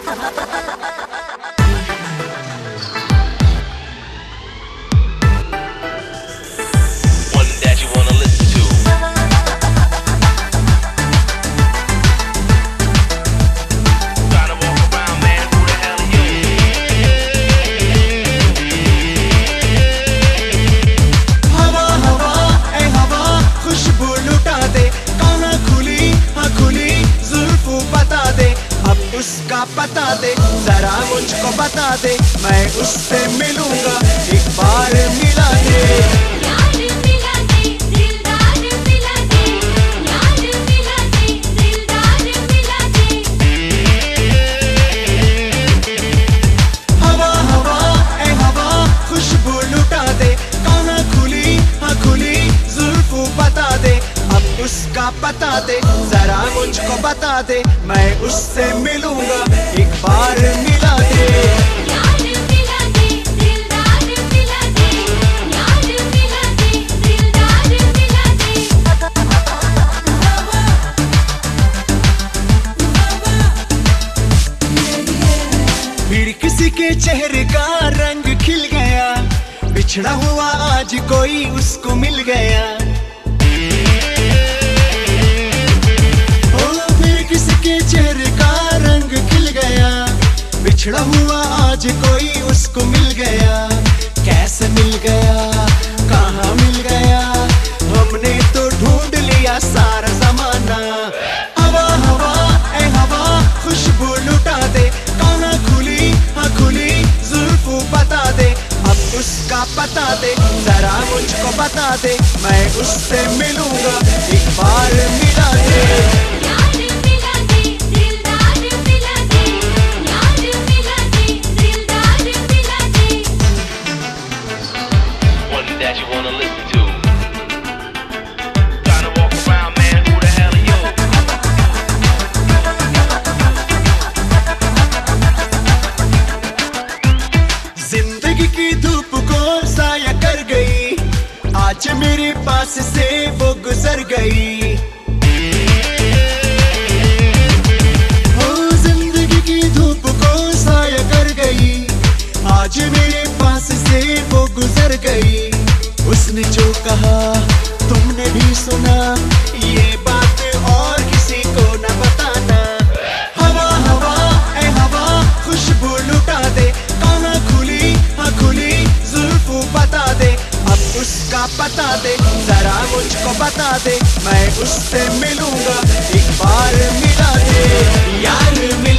उसका पता दे, जरा मुझको बता दे, मैं उससे मिलूंगा, एक बार मिला दे। यार मिला दे, दिलदार मिला दे, यार मिला दे, दिलदार मिला दे। हवा हवा ए हवा खुशबू लुटा दे, कहाँ खुली हाँ खुली जुल्फों बता दे, अब उसका पता दे, जरा मुझको बता दे, मैं उससे मिलूंगा, एक बार मिला दे। यार मिला दे, दिलदार मिला दे, यार मिला दे, दिलदार मिला दे। फिर किसी के चेहरे का रंग खिल गया, बिछड़ा हुआ आज कोई उसको मिल गया। चेहरे का रंग खिल गया, बिछड़ा हुआ आज कोई उसको मिल गया। कैसे मिल गया, कहाँ मिल गया, हमने तो ढूंढ लिया सारा जमाना। हवा हवा ए हवा खुशबू लुटा दे, कहाँ खुली हाँ खुली जुल्फों बता दे, अब उसका पता दे, जरा मुझको बता दे, मैं उससे मिलूंगा, एक बार मिला दे। That you wanna listen to. Trying to walk around, man, who the hell are you? जिंदगी की धूप को साया कर गई, आज मेरे पास से वो गुजर गई। ओ जिंदगी की धूप को साया कर गई, आज मेरे पास से वो गुजर गई। उसने जो कहा तुमने भी सुना, ये बात और किसी को न बताना। हवा हवा ए हवा खुशबू लुटा दे, कहाँ खुली हाँ खुली जुल्फों बता दे, अब उसका पता दे, जरा मुझको बता दे, मैं उससे मिलूंगा, एक बार मिला दे। यार